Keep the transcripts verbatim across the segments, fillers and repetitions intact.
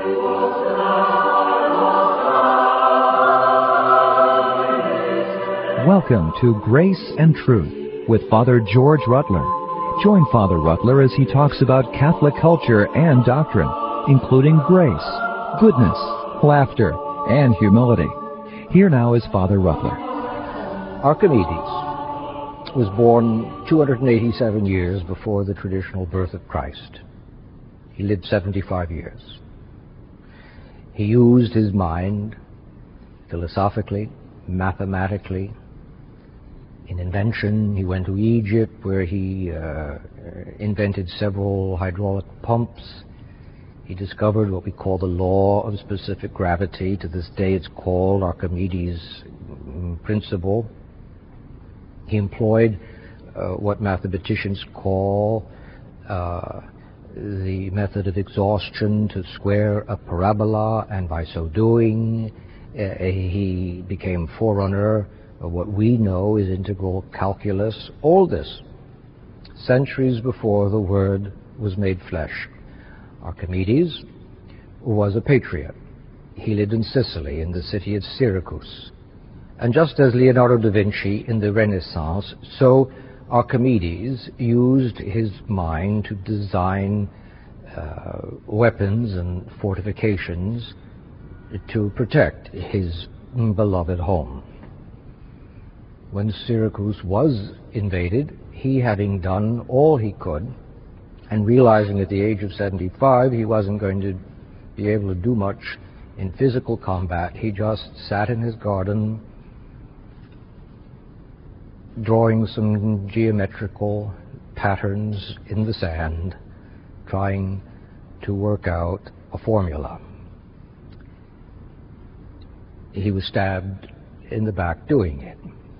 Welcome to Grace and Truth with Father George Rutler. Join Father Rutler as he talks about Catholic culture and doctrine, including grace, goodness, laughter, and humility. Here now is Father Rutler. Archimedes was born two hundred eighty-seven years before the traditional birth of Christ. He lived seventy-five years. He used his mind philosophically, mathematically. In invention, he went to Egypt, where he uh, invented several hydraulic pumps. He discovered what we call the law of specific gravity. To this day, it's called Archimedes' principle. He employed uh, what mathematicians call uh, the method of exhaustion to square a parabola, and by so doing, uh, he became forerunner of what we know is integral calculus. All this centuries before the Word was made flesh. Archimedes was a patriot. He lived in Sicily, in the city of Syracuse. And just as Leonardo da Vinci in the Renaissance, so Archimedes used his mind to design uh, weapons and fortifications to protect his beloved home. When Syracuse was invaded, he, having done all he could, and realizing at the age of seventy-five he wasn't going to be able to do much in physical combat, he just sat in his garden drawing some geometrical patterns in the sand, trying to work out a formula. He was stabbed in the back doing it.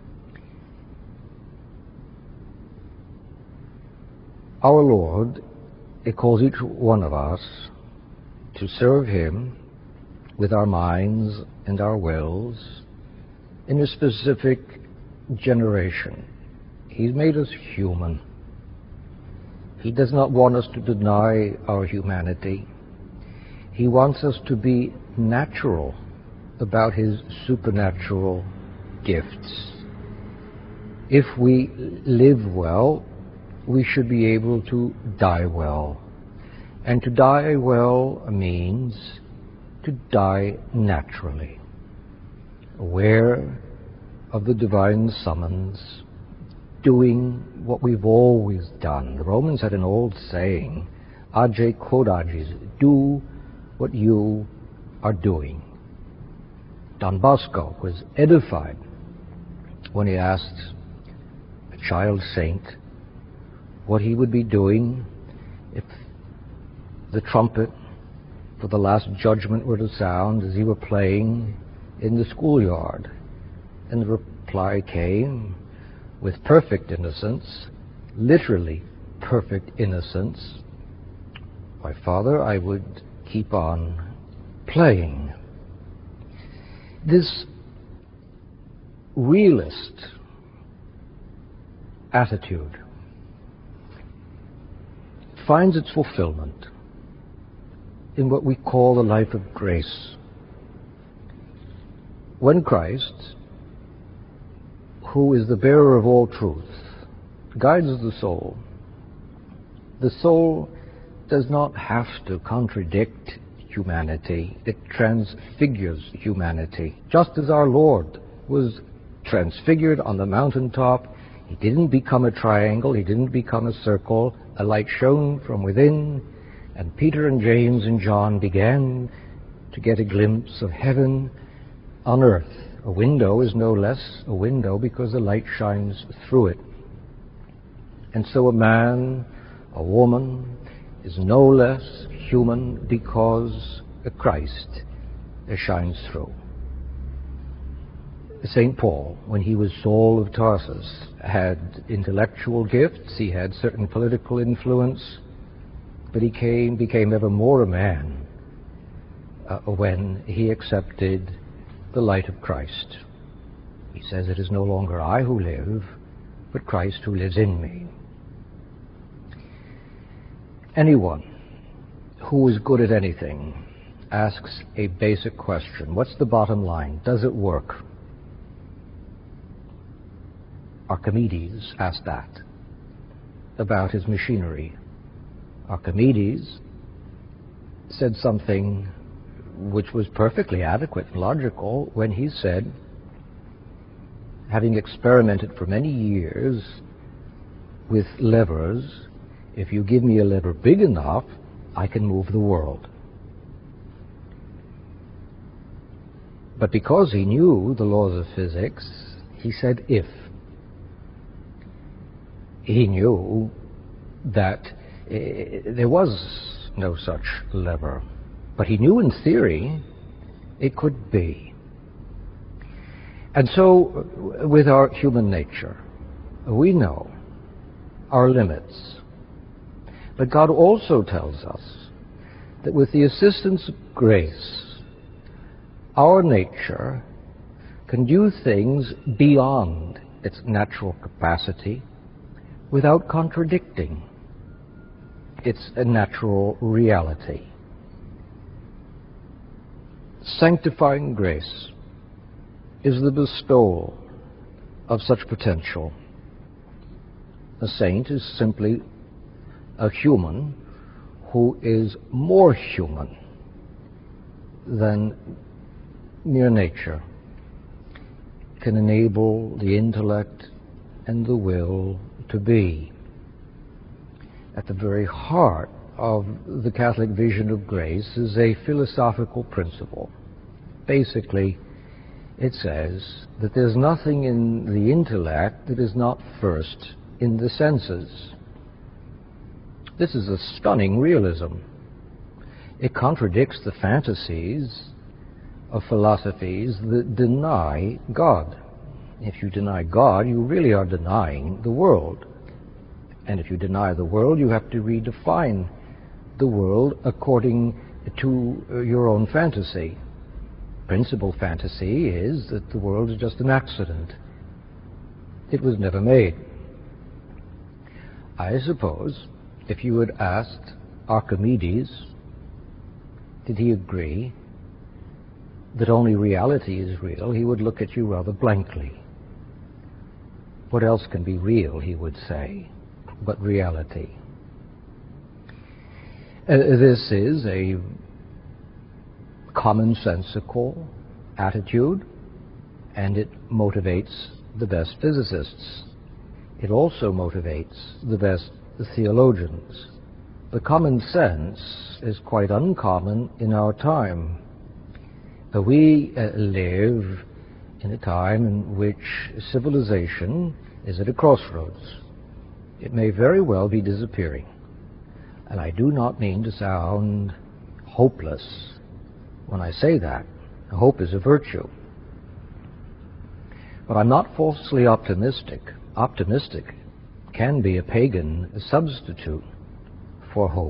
Our Lord, it calls each one of us to serve Him with our minds and our wills in a specific generation. He's made us human. He does not want us to deny our humanity. He wants us to be natural about His supernatural gifts. If we live well, we should be able to die well. And to die well means to die naturally, aware of the divine summons, doing what we've always done. The Romans had an old saying, age quod agis, do what you are doing. Don Bosco was edified when he asked a child saint what he would be doing if the trumpet for the last judgment were to sound as he were playing in the schoolyard. And the reply came with perfect innocence, literally perfect innocence. My Father, I would keep on playing. This realist attitude finds its fulfillment in what we call the life of grace. When Christ, who is the bearer of all truth, guides the soul, the soul does not have to contradict humanity. It transfigures humanity. Just as our Lord was transfigured on the mountaintop, He didn't become a triangle, He didn't become a circle. A light shone from within, and Peter and James and John began to get a glimpse of heaven on earth. A window is no less a window because the light shines through it. And so a man, a woman, is no less human because a Christ shines through. Saint Paul, when he was Saul of Tarsus, had intellectual gifts, he had certain political influence, but he came, became ever more a man uh, when he accepted the light of Christ. He says, it is no longer I who live, but Christ who lives in me. Anyone who is good at anything asks a basic question. What's the bottom line? Does it work? Archimedes asked that about his machinery. Archimedes said something which was perfectly adequate and logical when he said, having experimented for many years with levers, if you give me a lever big enough, I can move the world. But because he knew the laws of physics, he said if. He knew that uh, there was no such lever, but he knew in theory it could be. And so with our human nature, we know our limits. But God also tells us that with the assistance of grace, our nature can do things beyond its natural capacity without contradicting its natural reality. Sanctifying grace is the bestowal of such potential. A saint is simply a human who is more human than mere nature, can enable the intellect and the will to be. At the very heart of the Catholic vision of grace is a philosophical principle. Basically, it says that there's nothing in the intellect that is not first in the senses. This is a stunning realism. It contradicts the fantasies of philosophies that deny God. If you deny God, you really are denying the world. And if you deny the world, you have to redefine the world according to your own fantasy. Principal fantasy is that the world is just an accident. It was never made. I suppose if you had asked Archimedes, did he agree that only reality is real, he would look at you rather blankly. What else can be real, he would say, but reality? Uh, this is a commonsensical attitude, and it motivates the best physicists. It also motivates the best theologians. The common sense is quite uncommon in our time. Uh, we uh, live in a time in which civilization is at a crossroads. It may very well be disappearing. And I do not mean to sound hopeless when I say that. Hope is a virtue. But I'm not falsely optimistic. Optimistic can be a pagan substitute for hope.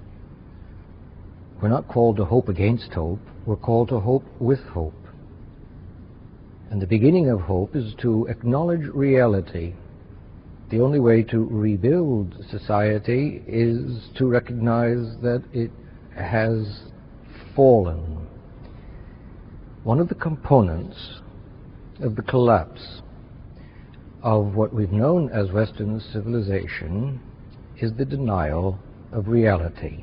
We're not called to hope against hope. We're called to hope with hope. And the beginning of hope is to acknowledge reality. The only way to rebuild society is to recognize that it has fallen. One of the components of the collapse of what we've known as Western civilization is the denial of reality.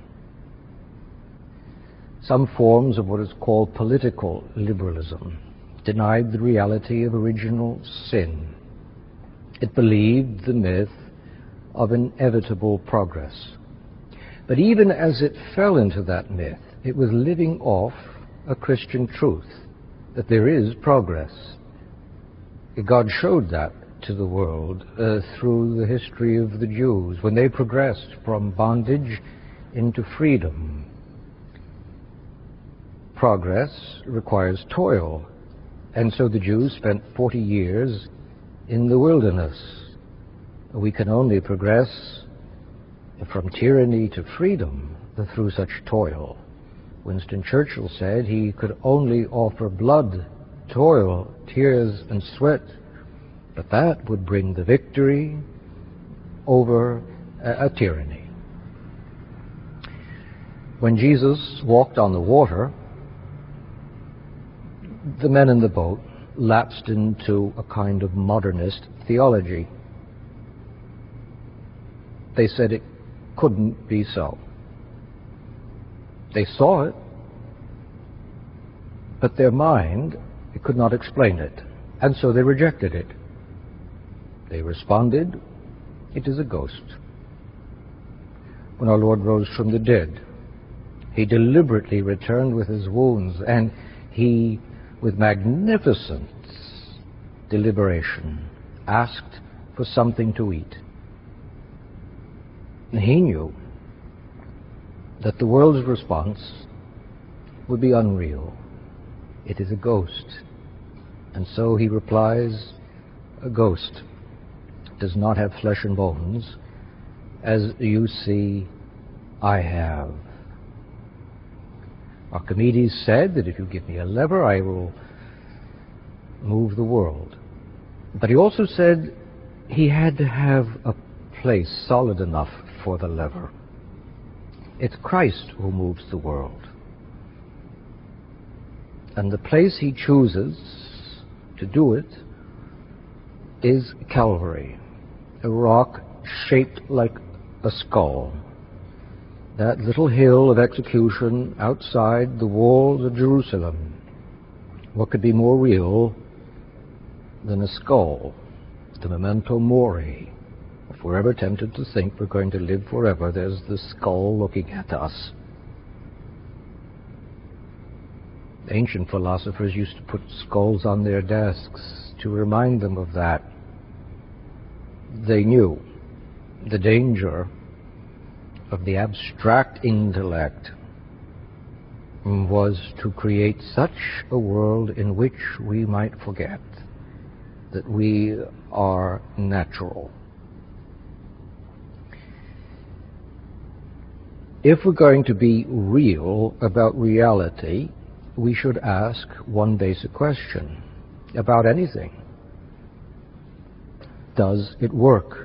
Some forms of what is called political liberalism denied the reality of original sin. It believed the myth of inevitable progress. But even as it fell into that myth, it was living off a Christian truth, that there is progress. God showed that to the world uh, through the history of the Jews, when they progressed from bondage into freedom. Progress requires toil, and so the Jews spent forty years in the wilderness. We can only progress from tyranny to freedom through such toil. Winston Churchill said he could only offer blood, toil, tears, and sweat, but that would bring the victory over a, a tyranny. When Jesus walked on the water, the men in the boat lapsed into a kind of modernist theology. They said it couldn't be so. They saw it, but their mind could not explain it, and so they rejected it. They responded, "It is a ghost." When our Lord rose from the dead, he deliberately returned with his wounds, and he, with magnificent deliberation, asked for something to eat. And he knew that the world's response would be unreal. It is a ghost. And so he replies, a ghost does not have flesh and bones, as you see I have. Archimedes said that if you give me a lever, I will move the world. But he also said he had to have a place solid enough for the lever. It's Christ who moves the world. And the place he chooses to do it is Calvary, a rock shaped like a skull. That little hill of execution outside the walls of Jerusalem. What could be more real than a skull, the memento mori? If we're ever tempted to think we're going to live forever, there's the skull looking at us. Ancient philosophers used to put skulls on their desks to remind them of that. They knew the danger of the abstract intellect was to create such a world in which we might forget that we are natural. If we're going to be real about reality, we should ask one basic question about anything. Does it work?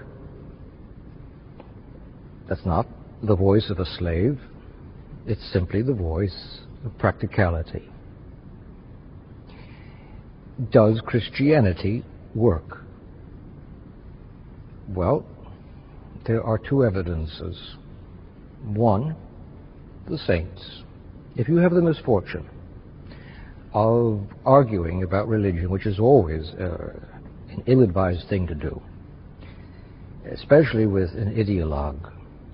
That's not the voice of a slave. It's simply the voice of practicality. Does Christianity work? Well, there are two evidences. One, the saints. If you have the misfortune of arguing about religion, which is always uh, an ill-advised thing to do, especially with an ideologue,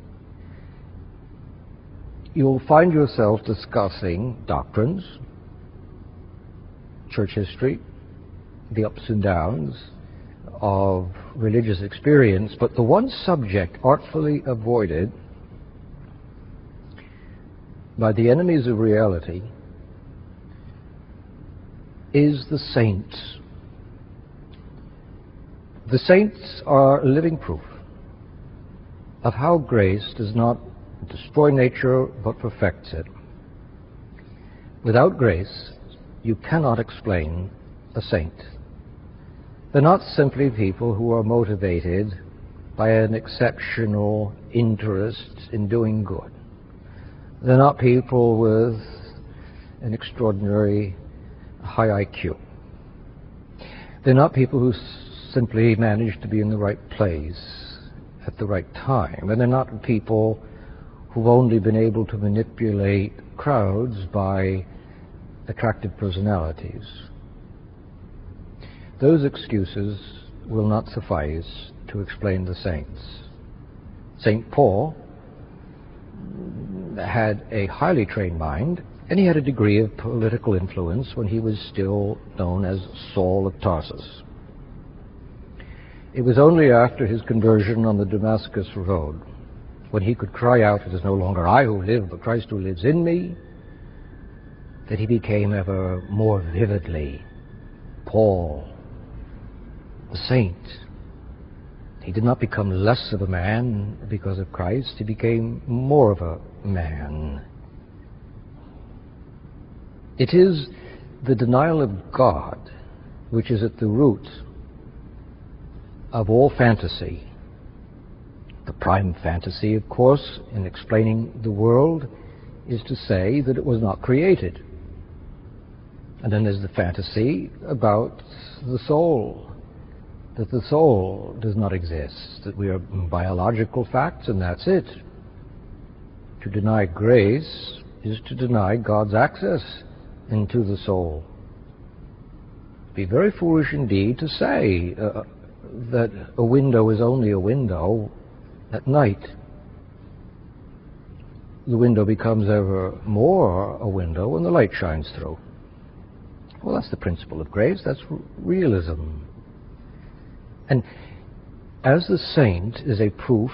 you'll find yourself discussing doctrines, church history, the ups and downs of religious experience, but the one subject artfully avoided by the enemies of reality is the saints. The saints are living proof of how grace does not destroy nature but perfects it. Without grace, you cannot explain a saint. They're not simply people who are motivated by an exceptional interest in doing good. They're not people with an extraordinary high I Q. They're not people who simply manage to be in the right place at the right time. And they're not people who've only been able to manipulate crowds by attractive personalities. Those excuses will not suffice to explain the saints. Saint Paul had a highly trained mind, and he had a degree of political influence when he was still known as Saul of Tarsus. It was only after his conversion on the Damascus Road, when he could cry out, "It is no longer I who live, but Christ who lives in me," that he became ever more vividly Paul, the saint. He did not become less of a man because of Christ. He became more of a man. It is the denial of God which is at the root of all fantasy. The prime fantasy, of course, in explaining the world is to say that it was not created. And then there's the fantasy about the soul, that the soul does not exist, that we are biological facts and that's it. To deny grace is to deny God's access into the soul. It'd be very foolish indeed to say uh, that a window is only a window at night. The window becomes ever more a window when the light shines through. Well, that's the principle of grace. That's realism. And as the saint is a proof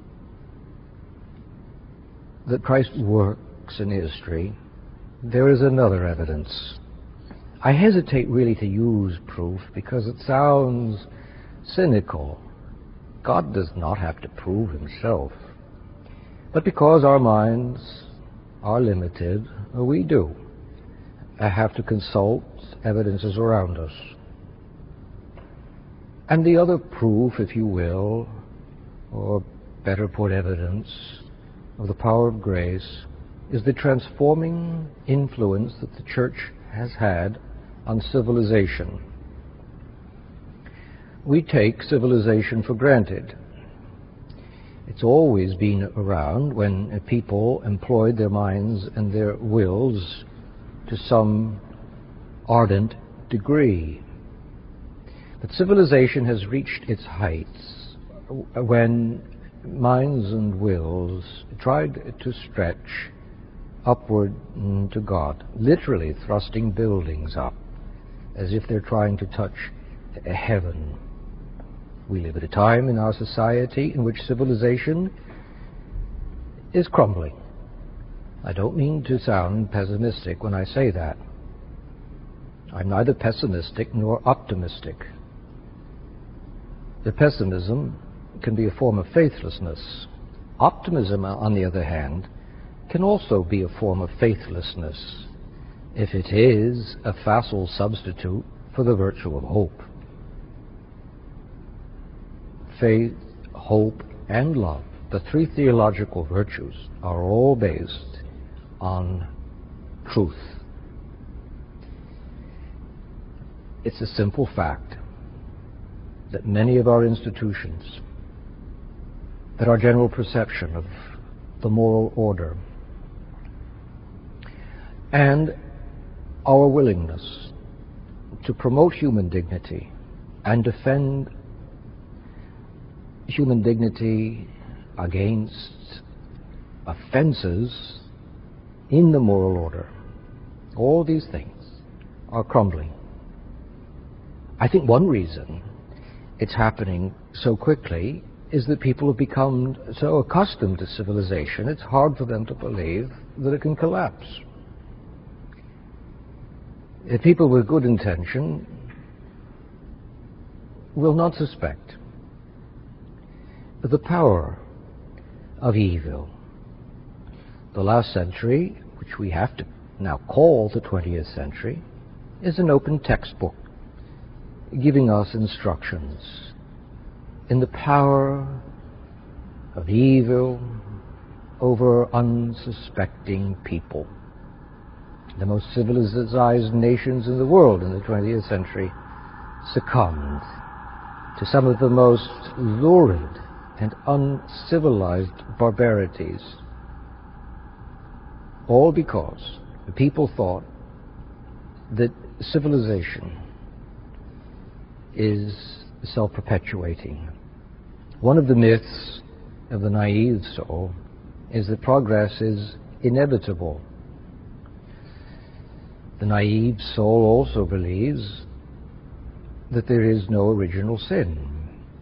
that Christ works in history, there is another evidence. I hesitate really to use proof because it sounds cynical. God does not have to prove himself. But because our minds are limited, we do. I have to consult evidences around us. And the other proof, if you will, or better put evidence, of the power of grace is the transforming influence that the Church has had on civilization. We take civilization for granted. It's always been around when people employed their minds and their wills to some ardent degree. But civilization has reached its heights when minds and wills tried to stretch upward to God, literally thrusting buildings up as if they're trying to touch heaven. We live at a time in our society in which civilization is crumbling. I don't mean to sound pessimistic when I say that. I'm neither pessimistic nor optimistic. The pessimism can be a form of faithlessness. Optimism, on the other hand, can also be a form of faithlessness if it is a facile substitute for the virtue of hope. Faith, hope, and love, the three theological virtues, are all based on truth. It's a simple fact that many of our institutions, that our general perception of the moral order, and our willingness to promote human dignity and defend human dignity against offenses in the moral order, all these things are crumbling. I think one reason it's happening so quickly is that people have become so accustomed to civilization, it's hard for them to believe that it can collapse. If people with good intention will not suspect the power of evil. The last century, which we have to now call the twentieth century, is an open textbook giving us instructions in the power of evil over unsuspecting people. The most civilized nations in the world in the twentieth century succumbed to some of the most lurid and uncivilized barbarities, all because the people thought that civilization is self-perpetuating. One of the myths of the naive soul is that progress is inevitable. The naive soul also believes that there is no original sin,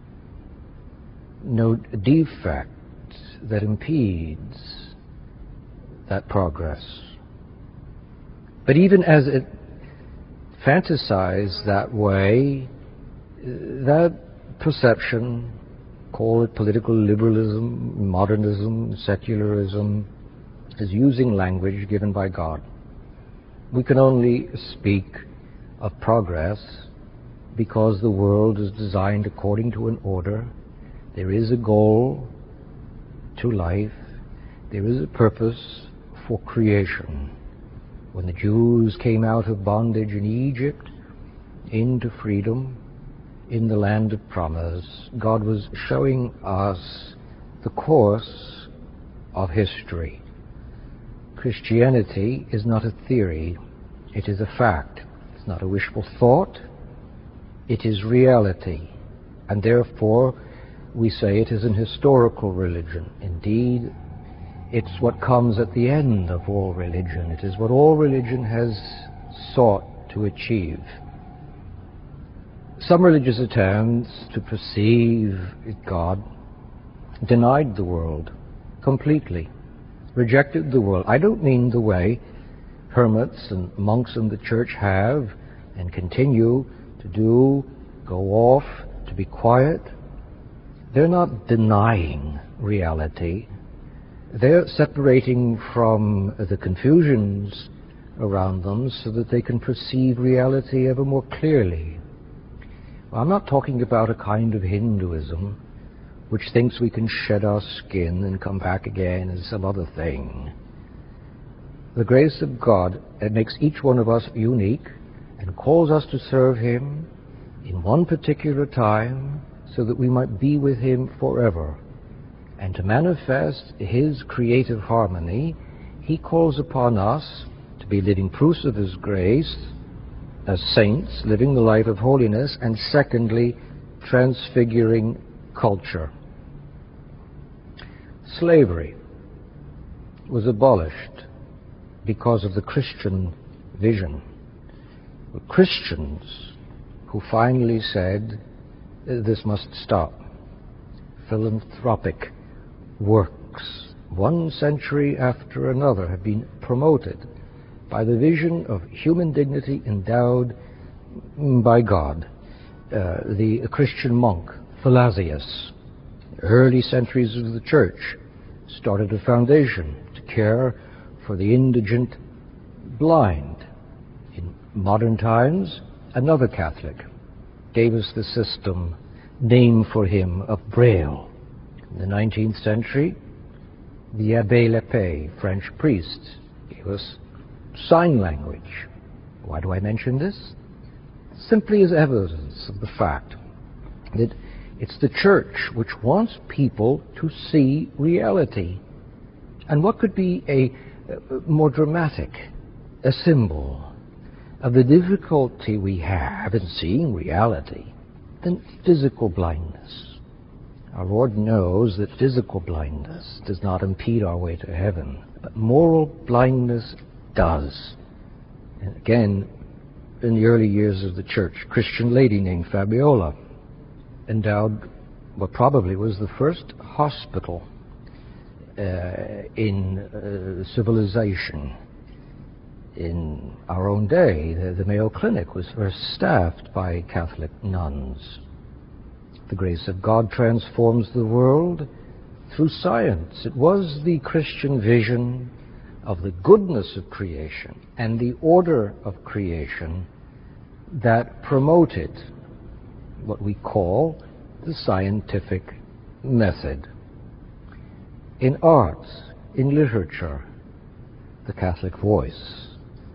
no defect that impedes that progress. But even as it fantasizes that way, that perception, call it political liberalism, modernism, secularism, is using language given by God. We can only speak of progress because the world is designed according to an order. There is a goal to life. There is a purpose for creation. When the Jews came out of bondage in Egypt into freedom in the land of promise, God was showing us the course of history. Christianity is not a theory, it is a fact. It's not a wishful thought, it is reality. And therefore, we say it is an historical religion. Indeed, it's what comes at the end of all religion. It is what all religion has sought to achieve. Some religious attempts to perceive God denied the world completely, rejected the world. I don't mean the way hermits and monks in the church have and continue to do, go off, to be quiet. They're not denying reality. They're separating from the confusions around them so that they can perceive reality ever more clearly. Well, I'm not talking about a kind of Hinduism which thinks we can shed our skin and come back again as some other thing. The grace of God, it makes each one of us unique and calls us to serve Him in one particular time so that we might be with Him forever. And to manifest His creative harmony, He calls upon us to be living proofs of His grace as saints, living the life of holiness, and secondly, transfiguring culture. Slavery was abolished because of the Christian vision. The Christians who finally said, this must stop. Philanthropic works, one century after another, have been promoted by the vision of human dignity endowed by God. Uh, the Christian monk, Phalasius, early centuries of the church, started a foundation to care for the indigent blind. In modern times, another Catholic gave us the system named for him of Braille. In the nineteenth century, the Abbé Lepage, French priest, gave us sign language. Why do I mention this? Simply as evidence of the fact that it's the church which wants people to see reality. And what could be a, a more dramatic, a symbol of the difficulty we have in seeing reality than physical blindness? Our Lord knows that physical blindness does not impede our way to heaven, but moral blindness does. And again, in the early years of the church, a Christian lady named Fabiola endowed what probably was the first hospital uh, in uh, civilization. In our own day, the, the Mayo Clinic was first staffed by Catholic nuns. The grace of God transforms the world through science. It was the Christian vision of the goodness of creation and the order of creation that promoted what we call the scientific method. In arts, in literature, the Catholic voice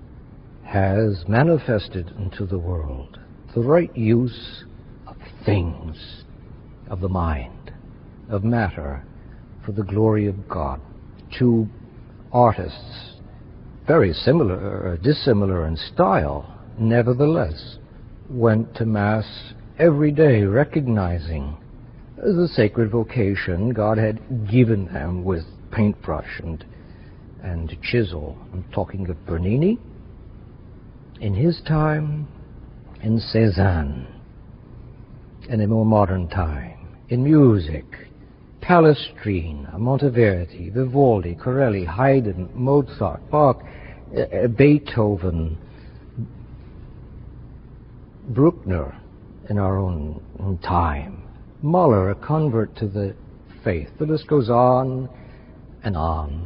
has manifested into the world the right use of things, of the mind, of matter, for the glory of God. Two artists, very similar, or dissimilar in style, nevertheless, went to Mass every day recognizing the sacred vocation God had given them with paintbrush and, and chisel. I'm talking of Bernini in his time, in Cézanne, in a more modern time, in music, Palestrina, Monteverdi, Vivaldi, Corelli, Haydn, Mozart, Bach, uh, Beethoven, Bruckner in our own, own time, Mahler, a convert to the faith. The list goes on and on.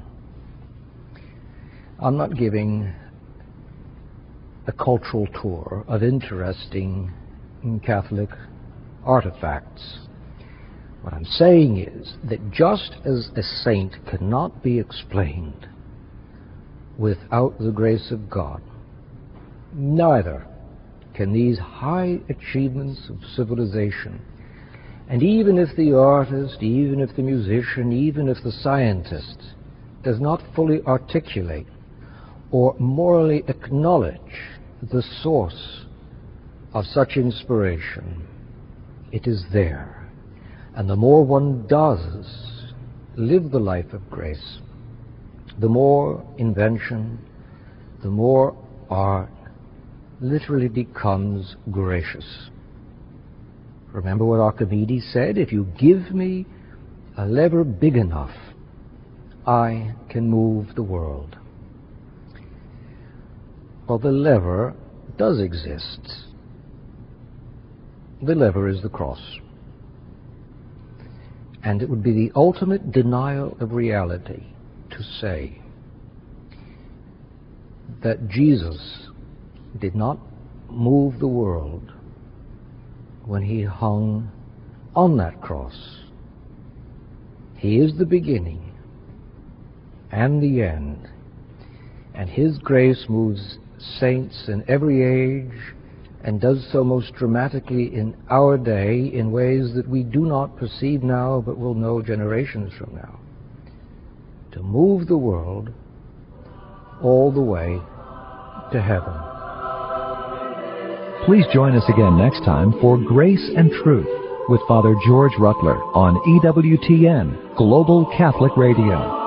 I'm not giving a cultural tour of interesting Catholic artifacts. What I'm saying is that just as a saint cannot be explained without the grace of God. Neither can these high achievements of civilization, and even if the artist, even if the musician, even if the scientist does not fully articulate or morally acknowledge the source of such inspiration, it is there. And the more one does live the life of grace, the more invention, the more art literally becomes gracious. Remember what Archimedes said? If you give me a lever big enough, I can move the world. Well, the lever does exist. The lever is the cross. And it would be the ultimate denial of reality to say that Jesus did not move the world when he hung on that cross. He is the beginning and the end, and his grace moves saints in every age and does so most dramatically in our day in ways that we do not perceive now but will know generations from now, to move the world all the way to heaven. Please join us again next time for Grace and Truth with Father George Rutler on E W T N Global Catholic Radio.